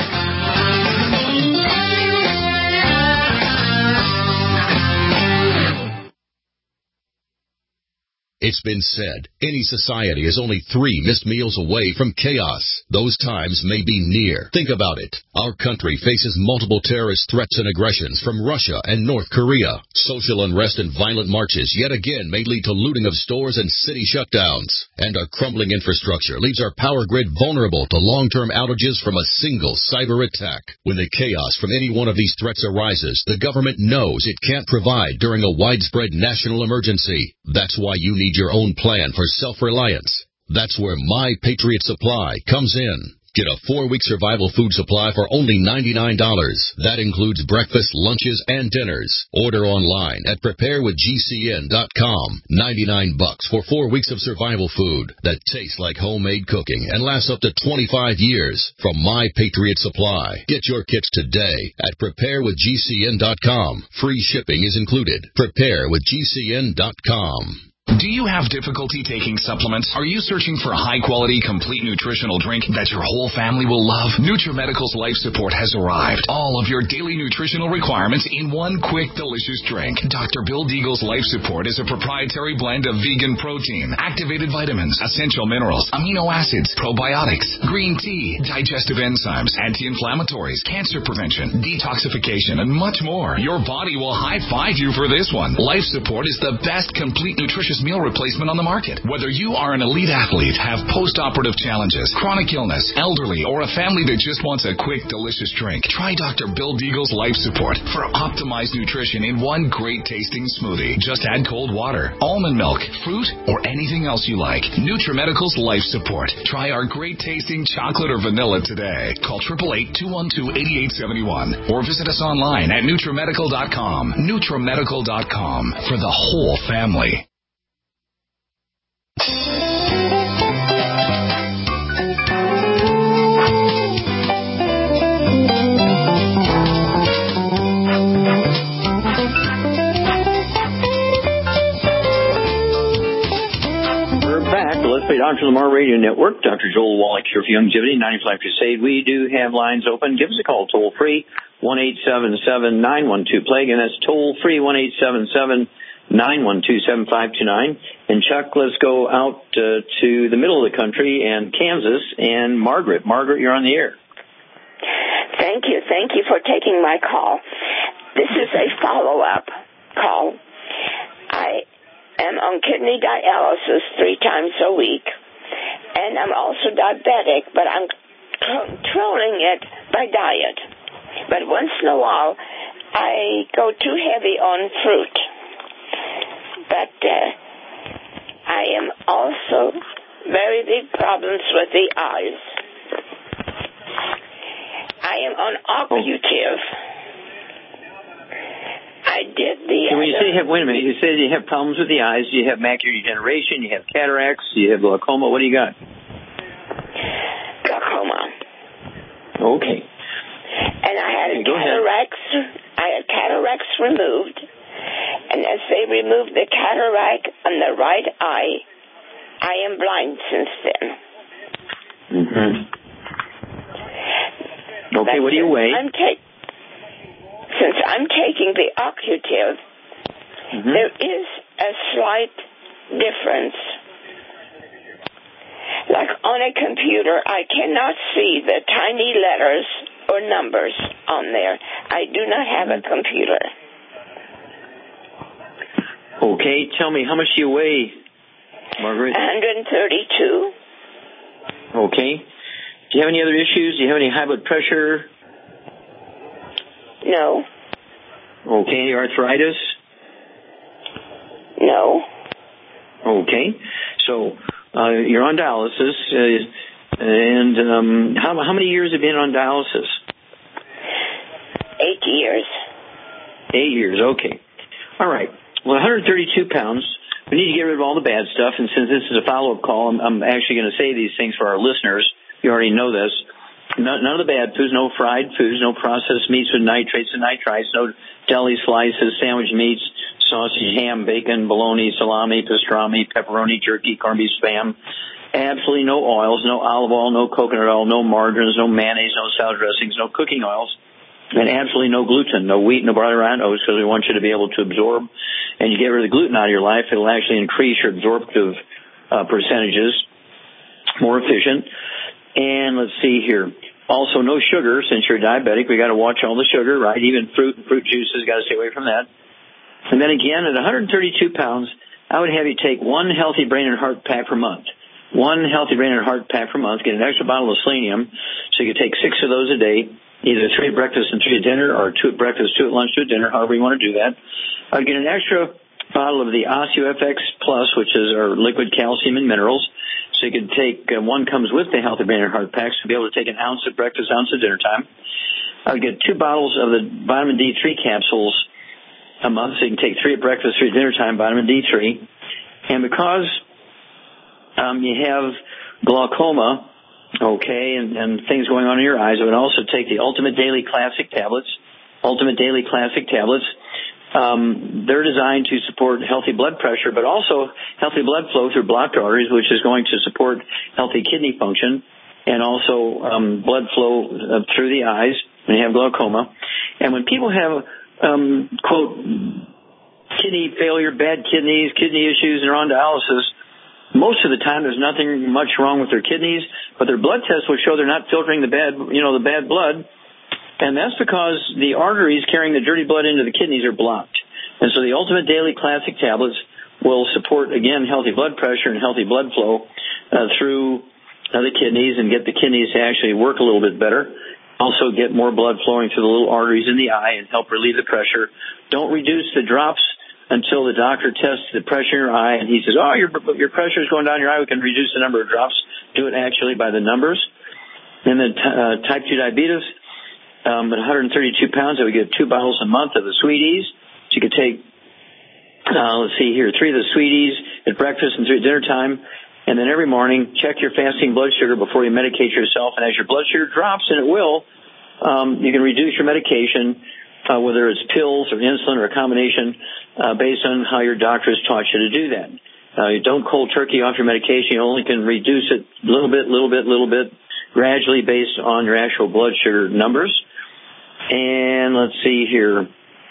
It's been said, any society is only 3 missed meals away from chaos. Those times may be near. Think about it. Our country faces multiple terrorist threats and aggressions from Russia and North Korea. Social unrest and violent marches yet again may lead to looting of stores and city shutdowns. And our crumbling infrastructure leaves our power grid vulnerable to long-term outages from a single cyber attack. When the chaos from any one of these threats arises, the government knows it can't provide during a widespread national emergency. That's why you need your own plan for self-reliance. That's where My Patriot Supply comes in. Get a 4-week survival food supply for only $99. That includes breakfast, lunches, and dinners. Order online at preparewithgcn.com. $99 for 4 weeks of survival food that tastes like homemade cooking and lasts up to 25 years from My Patriot Supply. Get your kits today at preparewithgcn.com. Free shipping is included. Preparewithgcn.com. Do you have difficulty taking supplements? Are you searching for a high-quality, complete nutritional drink that your whole family will love? NutriMedical's Life Support has arrived. All of your daily nutritional requirements in one quick, delicious drink. Dr. Bill Deagle's Life Support is a proprietary blend of vegan protein, activated vitamins, essential minerals, amino acids, probiotics, green tea, digestive enzymes, anti-inflammatories, cancer prevention, detoxification, and much more. Your body will high-five you for this one. Life Support is the best complete nutritious meal replacement on the market. Whether you are an elite athlete, have post-operative challenges, chronic illness, elderly, or a family that just wants a quick, delicious drink, try Dr. Bill Deagle's Life Support for optimized nutrition in one great tasting smoothie. Just add cold water, almond milk, fruit, or anything else you like. NutriMedical's Life Support. Try our great tasting chocolate or vanilla today. Call 888-212-8871 or visit us online at NutriMedical.com. NutriMedical.com for the whole family. Dr. Lamar Radio Network. Dr. Joel Wallach here for Youngevity 95 Crusade. We do have lines open. Give us a call toll free, 1-877-912-PLAGUE, and that's toll free, 1-877-912-7529. And Chuck, let's go out to the middle of the country and Kansas and Margaret. Margaret, you're on the air. Thank you. Thank you for taking my call. This is a follow-up call. I am on kidney dialysis 3 times a week, and I'm also diabetic, but I'm controlling it by diet. But once in a while, I go too heavy on fruit. But I am also very big problems with the eyes. I am on Occutive. I did the. When you say wait a minute, you say you have problems with the eyes. You have macular degeneration. You have cataracts. You have glaucoma. What do you got? Glaucoma. Okay. And I had cataracts removed. And as they removed the cataract on the right eye, I am blind since then. Mm-hmm. Okay, what do you weigh? Since I'm taking the Occutive, there is a slight difference. Like on a computer, I cannot see the tiny letters or numbers on there. I do not have a computer. Okay, tell me, how much do you weigh, Margaret? 132. Okay. Do you have any other issues? Do you have any high blood pressure? No. Okay, any arthritis? No. Okay. So, you're on dialysis, and how many years have you been on dialysis? 8 years. 8 years, okay. All right. Well, 132 pounds, we need to get rid of all the bad stuff, and since this is a follow-up call, I'm actually going to say these things for our listeners. You already know this. None of the bad foods, no fried foods, no processed meats with nitrates and nitrites, no deli slices, sandwich meats, sausage, ham, bacon, bologna, salami, pastrami, pepperoni, jerky, corned beef, spam. Absolutely no oils, no olive oil, no coconut oil, no margarines, no mayonnaise, no salad dressings, no cooking oils, and absolutely no gluten, no wheat, no barley, rye, oats, because we want you to be able to absorb. And you get rid of the gluten out of your life, it'll actually increase your absorptive percentages, more efficient. And let's see here. Also, no sugar, since you're diabetic. We got to watch all the sugar, right? Even fruit and fruit juices, got to stay away from that. And then again, at 132 pounds, I would have you take 1 healthy brain and heart pack per month. 1 healthy brain and heart pack per month. Get an extra bottle of selenium, so you can take 6 of those a day, either 3 at breakfast and 3 at dinner, or 2 at breakfast, 2 at lunch, 2 at dinner, however you want to do that. I'd get an extra bottle of the OsteoFX Plus, which is our liquid calcium and minerals. So you can take, 1 comes with the Healthy Brain and Heart Packs, to be able to take an ounce at breakfast, ounce at dinner time. I would get 2 bottles of the vitamin D3 capsules a month, so you can take 3 at breakfast, 3 at dinner time, vitamin D3. And because you have glaucoma, okay, and things going on in your eyes, I would also take the Ultimate Daily Classic tablets. They're designed to support healthy blood pressure, but also healthy blood flow through blocked arteries, which is going to support healthy kidney function, and also blood flow through the eyes when you have glaucoma. And when people have, quote, kidney failure, bad kidneys, kidney issues, and are on dialysis, most of the time there's nothing much wrong with their kidneys, but their blood tests will show they're not filtering the bad blood. And that's because the arteries carrying the dirty blood into the kidneys are blocked. And so the Ultimate Daily Classic tablets will support, again, healthy blood pressure and healthy blood flow through the kidneys and get the kidneys to actually work a little bit better. Also get more blood flowing through the little arteries in the eye and help relieve the pressure. Don't reduce the drops until the doctor tests the pressure in your eye and he says, oh, your pressure is going down your eye. We can reduce the number of drops. Do it actually by the numbers. And then type 2 diabetes. At 132 pounds, I would get 2 bottles a month of the Sweeties. So you could take, 3 of the Sweeties at breakfast and 3 at dinner time. And then every morning, check your fasting blood sugar before you medicate yourself. And as your blood sugar drops, and it will, you can reduce your medication, whether it's pills or insulin or a combination, based on how your doctor has taught you to do that. You don't cold turkey off your medication. You only can reduce it a little bit, gradually based on your actual blood sugar numbers. And let's see here.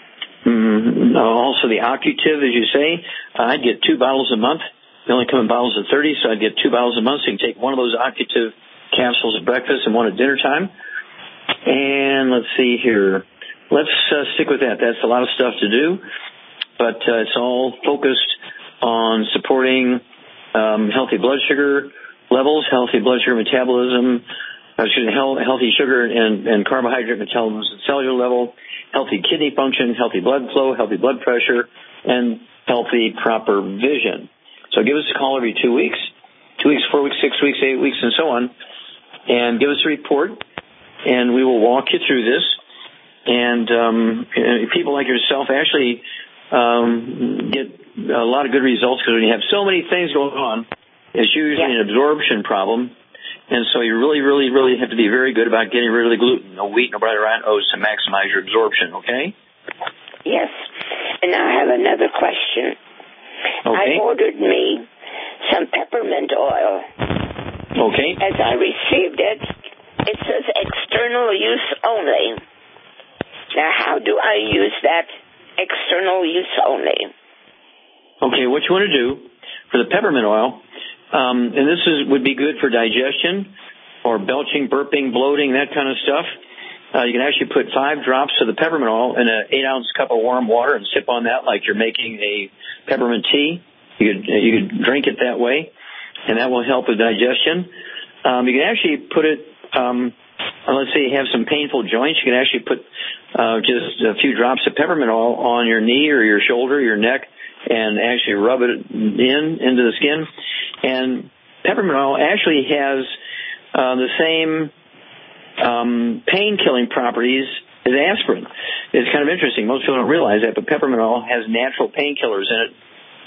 Also the Occutive, as you say, I'd get 2 bottles a month. They only come in bottles of 30, so I'd get 2 bottles a month. So you can take one of those Occutive capsules at breakfast and one at dinner time. And let's see here. Let's stick with that. That's a lot of stuff to do, but it's all focused on supporting healthy blood sugar levels, healthy blood sugar metabolism, healthy sugar and carbohydrate metabolism at cellular level, healthy kidney function, healthy blood flow, healthy blood pressure, and healthy proper vision. So give us a call every 2 weeks, 2 weeks, 4 weeks, 6 weeks, 8 weeks, and so on, and give us a report, and we will walk you through this. And people like yourself actually get a lot of good results, because when you have so many things going on, it's usually an absorption problem. And so you really, really, really have to be very good about getting rid of the gluten, no wheat, no butter, and oats, to maximize your absorption, okay? Yes. And I have another question. Okay. I ordered me some peppermint oil. Okay. As I received it, it says external use only. Now, how do I use that external use only? Okay, what you want to do for the peppermint oil, and this would be good for digestion or belching, burping, bloating, that kind of stuff. You can actually put 5 drops of the peppermint oil in an 8-ounce cup of warm water and sip on that like you're making a peppermint tea. You could drink it that way, and that will help with digestion. You can actually put it, let's say you have some painful joints, you can actually put just a few drops of peppermint oil on your knee or your shoulder, your neck, and actually rub it into the skin. And peppermint oil actually has the same pain-killing properties as aspirin. It's kind of interesting. Most people don't realize that, but peppermint oil has natural painkillers in it,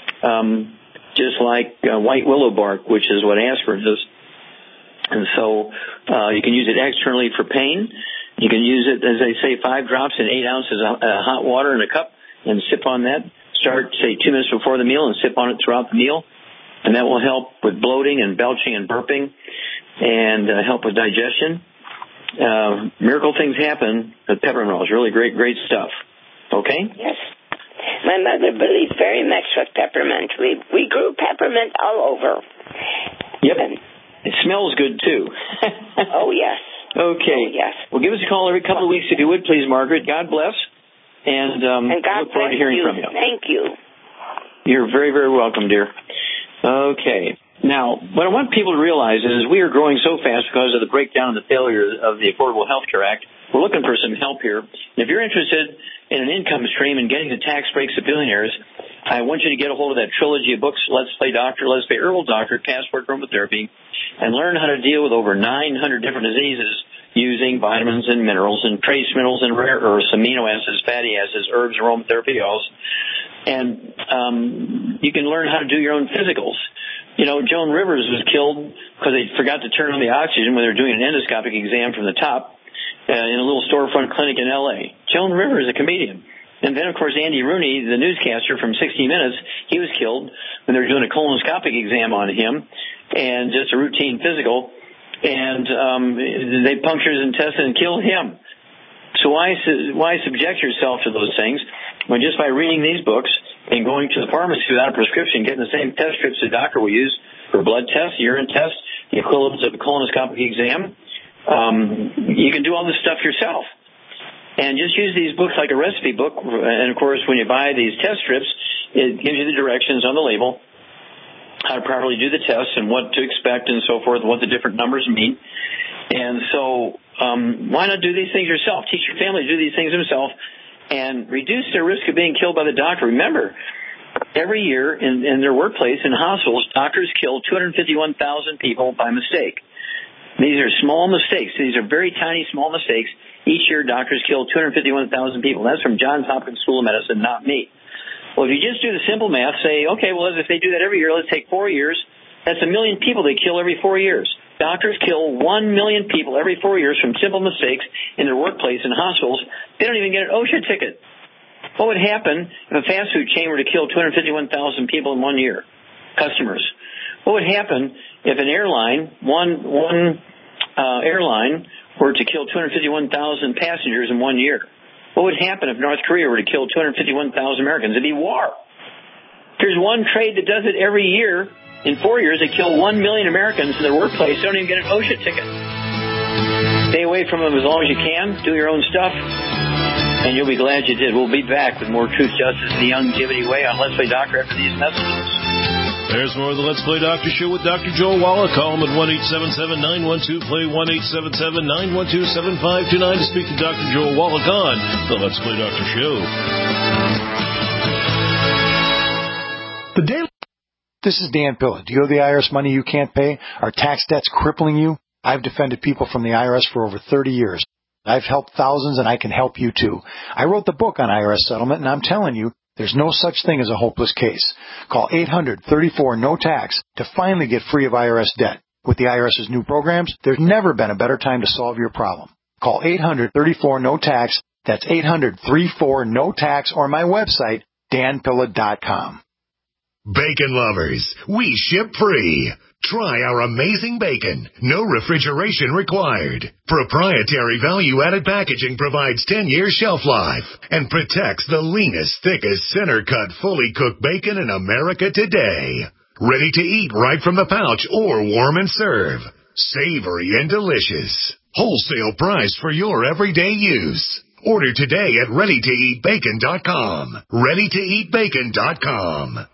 just like white willow bark, which is what aspirin is. And so you can use it externally for pain. You can use it, as I say, 5 drops in 8 ounces of hot water in a cup and sip on that. Start, say, 2 minutes before the meal and sip on it throughout the meal. And that will help with bloating and belching and burping and help with digestion. Miracle things happen with peppermint oil. It's really great, great stuff. Okay? Yes. My mother believed very much with peppermint. We grew peppermint all over. Yep. It smells good, too. Oh, yes. Okay. Oh, yes. Well, give us a call every couple of weeks if you would, please, Margaret. God bless. And God look forward to hearing from you. Thank you. You're very, very welcome, dear. Okay. Now, what I want people to realize is we are growing so fast because of the breakdown and the failure of the Affordable Health Care Act. We're looking for some help here. And if you're interested in an income stream and getting the tax breaks of billionaires, I want you to get a hold of that trilogy of books, Let's Play Doctor, Let's Play Herbal Doctor, Passport Aromatherapy, and learn how to deal with over 900 different diseases using vitamins and minerals and trace minerals and rare earths, amino acids, fatty acids, herbs, aromatherapy oils. And you can learn how to do your own physicals. You know, Joan Rivers was killed because they forgot to turn on the oxygen when they were doing an endoscopic exam from the top in a little storefront clinic in L.A. Joan Rivers, a comedian. And then, of course, Andy Rooney, the newscaster from 60 Minutes, he was killed when they were doing a colonoscopic exam on him and just a routine physical. And they punctured his intestine and killed him. So why subject yourself to those things when just by reading these books and going to the pharmacy without a prescription, getting the same test strips the doctor will use for blood tests, urine tests, the equivalent of a colonoscopic exam, you can do all this stuff yourself. And just use these books like a recipe book. And, of course, when you buy these test strips, it gives you the directions on the label, how to properly do the tests and what to expect and so forth, and what the different numbers mean. And so why not do these things yourself? Teach your family to do these things themselves and reduce their risk of being killed by the doctor. Remember, every year in their workplace, in hospitals, doctors kill 251,000 people by mistake. These are small mistakes. These are very tiny, small mistakes. Each year, doctors kill 251,000 people. That's from Johns Hopkins School of Medicine, not me. Well, if you just do the simple math, say, okay, well, if they do that every year, let's take 4 years. That's 1 million people they kill every 4 years. Doctors kill 1 million people every 4 years from simple mistakes in their workplace and hospitals. They don't even get an OSHA ticket. What would happen if a fast food chain were to kill 251,000 people in 1 year? customers. What would happen if an airline, one airline, were to kill 251,000 passengers in 1 year? What would happen if North Korea were to kill 251,000 Americans? It'd be war. There's one trade that does it every year. In 4 years, they kill 1 million Americans in their workplace. They don't even get an OSHA ticket. Stay away from them as long as you can. Do your own stuff, and you'll be glad you did. We'll be back with more Truth, Justice, and the Youngevity Way on Let's Play Doctor after these messages. There's more of the Let's Play Doctor Show with Dr. Joel Wallach. Call him at 1-877-912-PLAY, 1-877-912-7529 to speak to Dr. Joel Wallach on the Let's Play Doctor Show. This is Dan Pilla. Do you owe the IRS money you can't pay? Are tax debts crippling you? I've defended people from the IRS for over 30 years. I've helped thousands, and I can help you too. I wrote the book on IRS settlement, and I'm telling you, there's no such thing as a hopeless case. Call 800-34-NO-TAX to finally get free of IRS debt. With the IRS's new programs, there's never been a better time to solve your problem. Call 800-34-NO-TAX. That's 800-34-NO-TAX, or my website, danpilla.com. Bacon lovers, we ship free. Try our amazing bacon. No refrigeration required. Proprietary value-added packaging provides 10-year shelf life and protects the leanest, thickest, center-cut, fully cooked bacon in America today. Ready to eat right from the pouch or warm and serve. Savory and delicious. Wholesale price for your everyday use. Order today at ReadyToEatBacon.com. ReadyToEatBacon.com.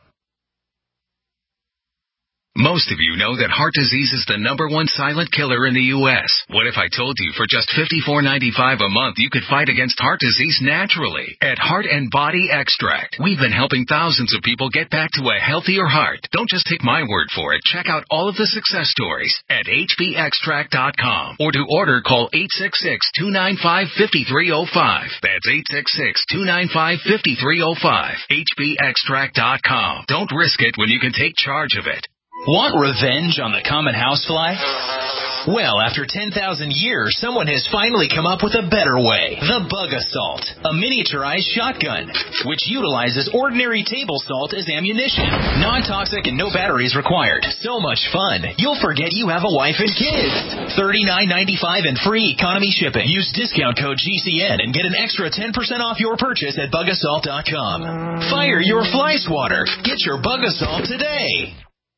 Most of you know that heart disease is the #1 silent killer in the U.S. What if I told you for just $54.95 a month you could fight against heart disease naturally? At Heart and Body Extract, we've been helping thousands of people get back to a healthier heart. Don't just take my word for it. Check out all of the success stories at hbextract.com. Or to order, call 866-295-5305. That's 866-295-5305. hbextract.com. Don't risk it when you can take charge of it. Want revenge on the common housefly? Well, after 10,000 years, someone has finally come up with a better way. The Bug Assault, a miniaturized shotgun, which utilizes ordinary table salt as ammunition. Non-toxic and no batteries required. So much fun, you'll forget you have a wife and kids. $39.95 and free economy shipping. Use discount code GCN and get an extra 10% off your purchase at bugassault.com. Fire your fly swatter. Get your Bug Assault today.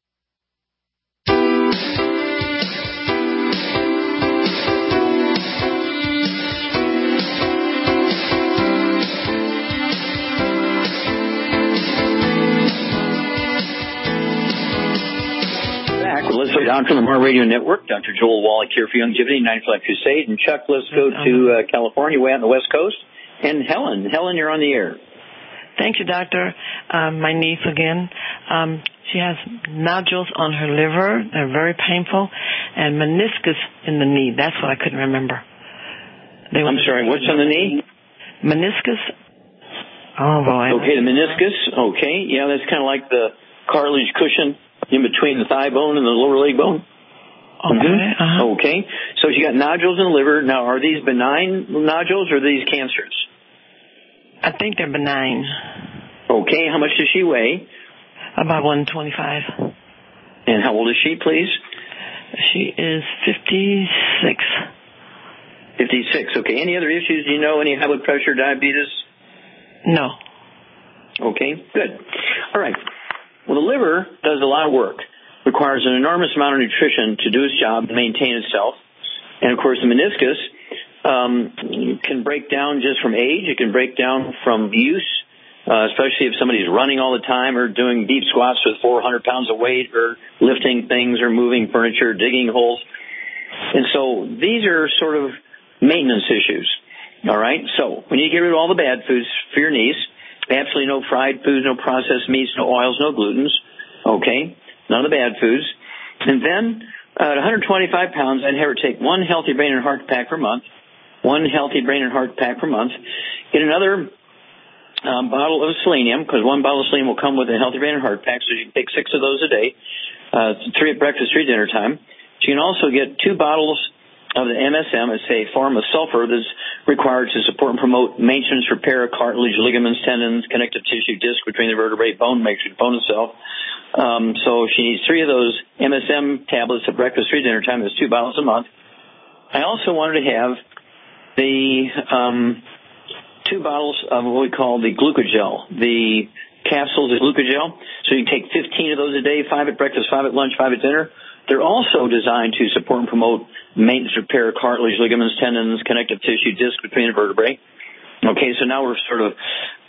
Let's go down from the Mar Radio Network. Dr. Joel Wallach here for Youngevity, 95 Crusade. And Chuck, let's go to California, way out on the West Coast. And Helen, you're on the air. Thank you, Doctor. My niece again. She has nodules on her liver. They're very painful. And meniscus in the knee. That's what I couldn't remember. I'm sorry, what's on the knee? Meniscus. Oh, boy. Okay, the meniscus. Okay, yeah, that's kind of like the cartilage cushion in between the thigh bone and the lower leg bone. Okay. Mm-hmm. Okay. So she got nodules in the liver. Now, are these benign nodules or are these cancers? I think they're benign. Okay. How much does she weigh? About 125. And how old is she, please? She is 56. 56. Okay. Any other issues? Do you know any high blood pressure, diabetes? No. Okay. Good. All right. Well, the liver does a lot of work, requires an enormous amount of nutrition to do its job and maintain itself. And, of course, the meniscus can break down just from age. It can break down from use, especially if somebody's running all the time or doing deep squats with 400 pounds of weight or lifting things or moving furniture, digging holes. And so these are sort of maintenance issues, all right? So we need to get rid of all the bad foods for your niece. Absolutely no fried foods, no processed meats, no oils, no glutens. Okay? None of the bad foods. And then, at 125 pounds, I'd have her take one healthy brain and heart pack per month. One healthy brain and heart pack per month. Get another bottle of selenium, because one bottle of selenium will come with a healthy brain and heart pack, so she can take 6 of those a day. 3 at breakfast, 3 at dinner time. She can also get 2 bottles of the MSM. It's a form of sulfur that's required to support and promote maintenance, repair of cartilage, ligaments, tendons, connective tissue, disc between the vertebrae, bone matrix, bone itself. So she needs 3 of those MSM tablets at breakfast, 3 dinner time. That's 2 bottles a month. I also wanted to have the 2 bottles of what we call the glucogel, the capsules of glucogel. So you take 15 of those a day, 5 at breakfast, 5 at lunch, 5 at dinner. They're also designed to support and promote maintenance, repair, cartilage, ligaments, tendons, connective tissue, disc between the vertebrae. Okay, so now we're sort of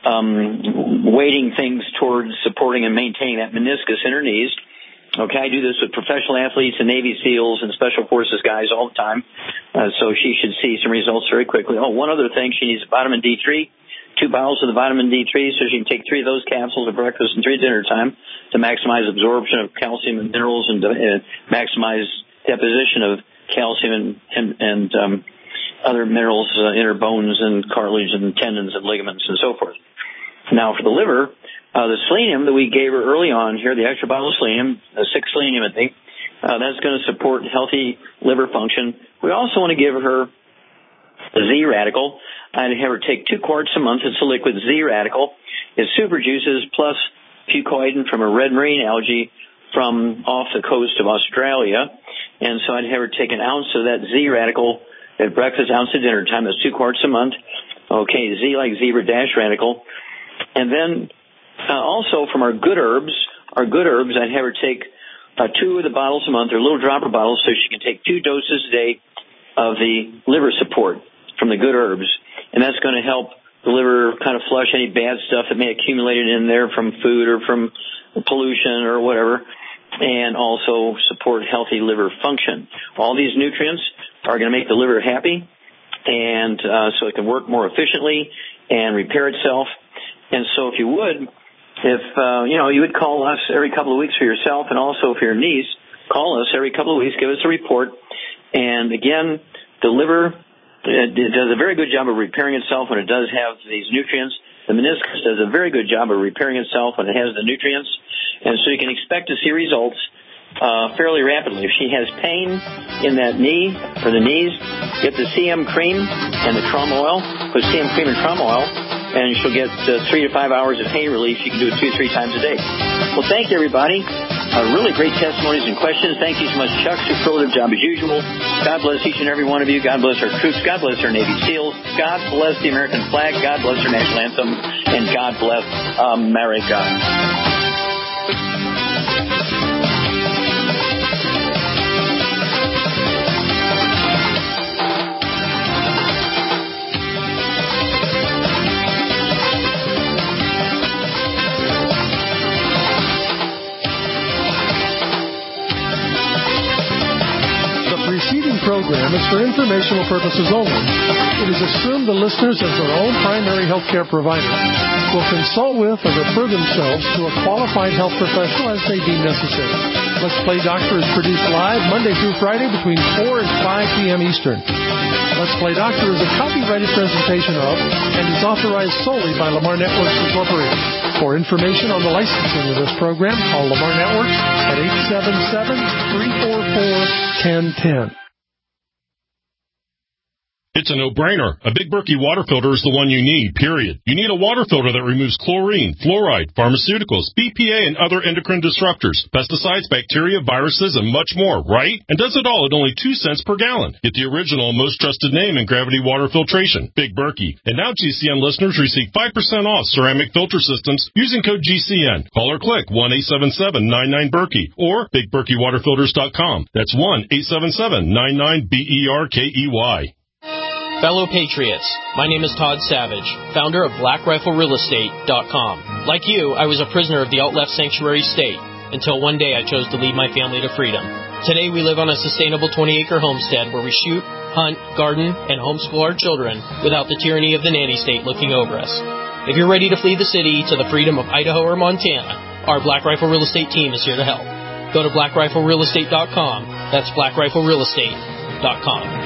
weighting things towards supporting and maintaining that meniscus in her knees. Okay, I do this with professional athletes and Navy SEALs and Special Forces guys all the time. So she should see some results very quickly. Oh, one other thing, she needs vitamin D3, 2 bottles of the vitamin D3, so she can take 3 of those capsules at breakfast and 3 at dinner time to maximize absorption of calcium and minerals and maximize deposition of calcium and other minerals in her bones and cartilage and tendons and ligaments and so forth. Now, for the liver, the selenium that we gave her early on here, the extra bottle of selenium, 6 selenium, I think, that's going to support healthy liver function. We also want to give her the Z-Radical. I'd have her take 2 quarts a month. It's a liquid Z-Radical. It's super juices plus fucoidin from a red marine algae from off the coast of Australia. And so I'd have her take an ounce of that Z-Radical at breakfast, ounce at dinner time. That's 2 quarts a month. Okay, Z like zebra dash radical. And then also from our good herbs, I'd have her take 2 of the bottles a month. They're little dropper bottles, so she can take 2 doses a day of the liver support from the good herbs. And that's going to help the liver kind of flush any bad stuff that may accumulate in there from food or from pollution or whatever, and also support healthy liver function. All these nutrients are going to make the liver happy, and so it can work more efficiently and repair itself. And so if you would, you would call us every couple of weeks for yourself and also for your niece, call us every couple of weeks, give us a report. And again, the liver, it does a very good job of repairing itself when it does have these nutrients. The meniscus does a very good job of repairing itself when it has the nutrients. And so you can expect to see results fairly rapidly. If she has pain in that knee or the knees, get the CM cream and the trauma oil. Put CM cream and trauma oil, and she'll get 3 to 5 hours of pain relief. You can do it 2 or 3 times a day. Well, thank you, everybody. Really great testimonies and questions. Thank you so much, Chuck. Superlative job as usual. God bless each and every one of you. God bless our troops. God bless our Navy SEALs. God bless the American flag. God bless our national anthem. And God bless America. Program is for informational purposes only. It is assumed the listeners, as their own primary health care provider, will consult with or refer themselves to a qualified health professional as they deem necessary. Let's Play Doctor is produced live Monday through Friday between 4 and 5 p.m. Eastern. Let's Play Doctor is a copyrighted presentation of and is authorized solely by Lamar Networks Incorporated. For information on the licensing of this program, call Lamar Networks at 877-344-1010. It's a no-brainer. A Big Berkey water filter is the one you need, period. You need a water filter that removes chlorine, fluoride, pharmaceuticals, BPA, and other endocrine disruptors, pesticides, bacteria, viruses, and much more, right? And does it all at only 2 cents per gallon. Get the original, most trusted name in gravity water filtration, Big Berkey. And now GCN listeners receive 5% off ceramic filter systems using code GCN. Call or click 1-877-99-BERKEY or BigBerkeyWaterFilters.com. That's 1-877-99-BERKEY. Fellow Patriots, my name is Todd Savage, founder of BlackRifleRealEstate.com. Like you, I was a prisoner of the out-left sanctuary state until one day I chose to lead my family to freedom. Today we live on a sustainable 20-acre homestead where we shoot, hunt, garden, and homeschool our children without the tyranny of the nanny state looking over us. If you're ready to flee the city to the freedom of Idaho or Montana, our Black Rifle Real Estate team is here to help. Go to BlackRifleRealEstate.com. That's BlackRifleRealEstate.com.